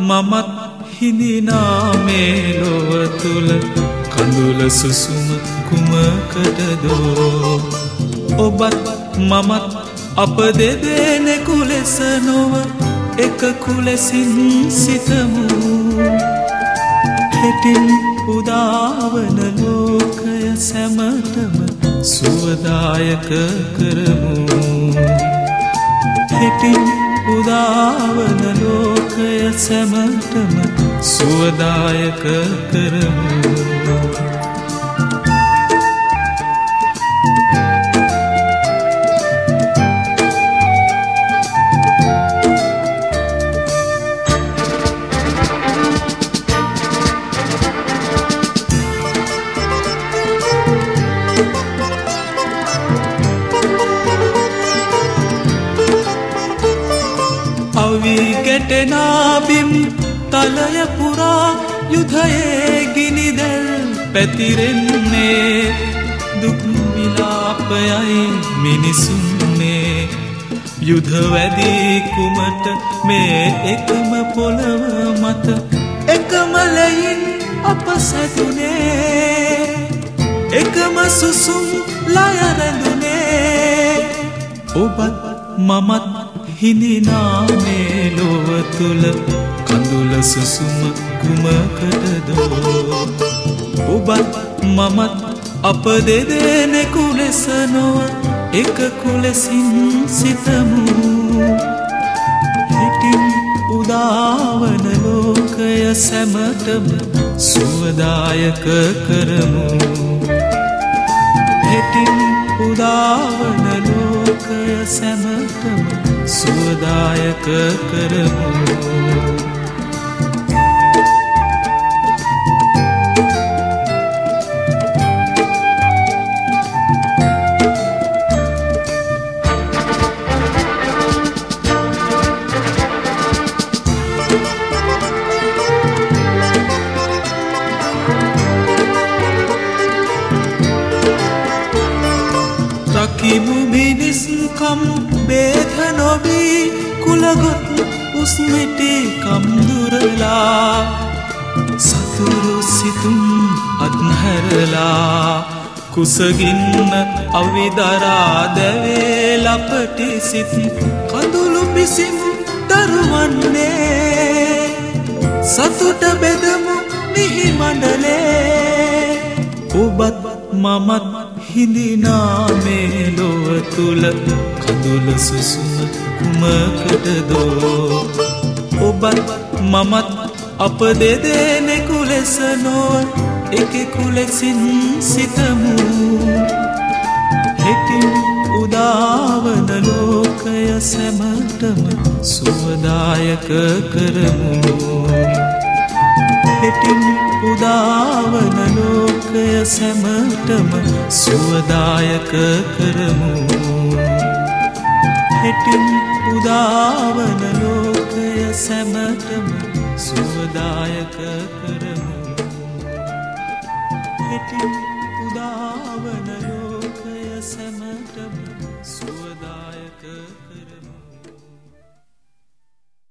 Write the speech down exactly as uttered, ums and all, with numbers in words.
මමත් හිඳිනා මේ ලොව තුල කඳුල සුසුම කුමකටදෝ ඔබත් මමත් අප දෙදෙනෙකු ලෙස නොව එකකු ලෙසින් සිතමු හෙටින් උදාවන ලෝකය සැමටම සුවදායක කරමු හෙටින් උදාවන ලෝකය සැමටම සුවදායක කරමු ගැටෙනාබිම් තලය පුරා යුධයේ ගිනිදැල් පැතිරෙන්නේ දුක් විලාපයයි මිනිසුන්නේ යුධ වැදී කුමට මේ එකම පොළව මත එකම ලයින් අප සැදුනේ එකම සුසුම් ලය රැඳුනේ ඔබත් මමත් හිඳිනා මේ ලොව තුල කඳුල සුසුම කුමකටදෝ ඔබත් මමත් අප දෙදෙනෙකු ලෙස නොව එකකු ලෙසින් සිතමු හෙටින් උදාවන ලෝකය සැමටම සුවදායක කරමු හෙටින් උදාවන ලෝකය සැමටම සුවදායක කරමු රකිමු මිනිස්කම් බේද නොවී කුලගොත් උස්මිටි කම්දුරලා සතුරු සිතුම් අත්හැරලා කුසගින්න අවිදරා දැවේ ලපටි සිත් කඳුළු පිසින් දරුවන්නේ සතුට බෙදමු මිහි මණ්ඩලේ ඔබත් මමත් හිඳිනා මේ ලොව තුල කඳුල සුසුම කුමකටදෝ ඔබත් මමත් අප දෙදෙනෙකු ලෙස නොව එකෙකු ලෙසින් සිතමු හෙටින් උදාවන ලෝකය සැමටම සුවදායක කරමු හෙටින් උදාවන ලෝකය සැමටම සුවදායක කරමු හෙටින් උදාවන ලෝකය සැමටම සුවදායක කරමු හෙටින් උදාවන ලෝකය සැමටම සුවදායක කරමු